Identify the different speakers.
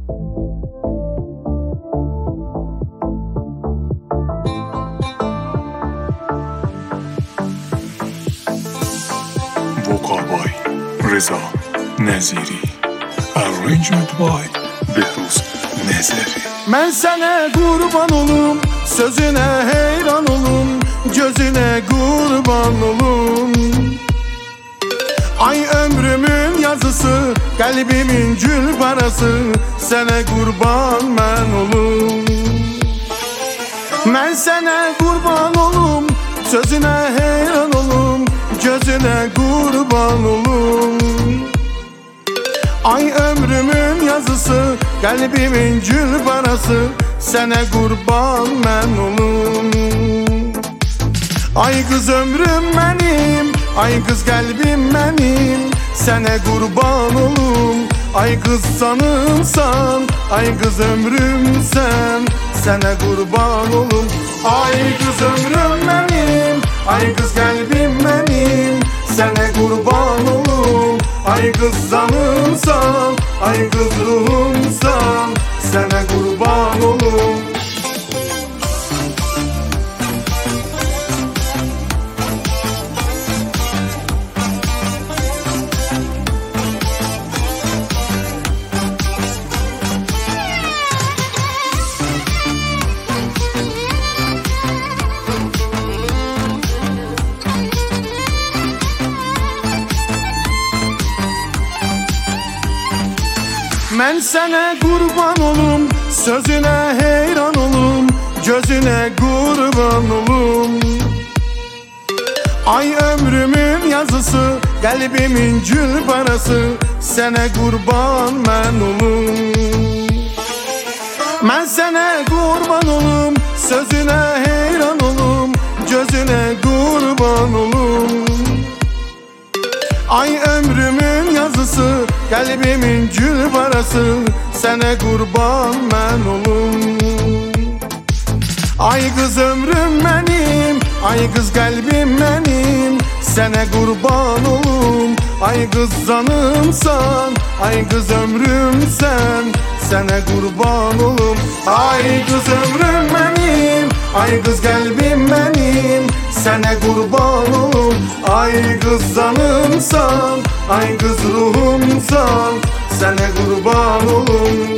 Speaker 1: Vocal by Reza Neziri. Arrangement by Behruz Nezeri.
Speaker 2: Ben sana kurban olum, sözüne heyran olum, gözüne kurban olum. Ay ömrümün yazısı, kalbimin gül parası, sana kurban ben olum. Ben sana kurban olum, sözüne heyran olum, gözüne kurban olum. Ay ömrümün yazısı, kalbimin gül parası, sana kurban ben olum. Ay kız ömrüm benim, ay kız kalbim benim, sana kurban olum. Ay kız sanımsan, ay kız ömrüm sen, sana kurban olum. Ay kız ömrüm benim, ay kız kalbim benim, sana kurban olum. Ay kız canımsan, ay kız ruhumsan, sana kurban olum. Ben sana kurban olum, sözüne heyran olum, gözüne kurban olum. Ay ömrümün yazısı, kalbimin gül parası, sana kurban ben olum. Ben sana kurban olum, sözüne heyran olum, gözüne kurban olum. Ay ömrümün yazısı, kalbimin gül parası, sana kurban ben olum. Ay kız ömrüm benim, ay kız kalbim benim, sana kurban olum. Ay kız canımsan, ay kız ömrüm sen, sana kurban olum. Ay kız ömrüm benim, ay kız kalbim benim, sana kurban olum. Ay kız canımsan, ay kız ruhumsan, sana kurban olum.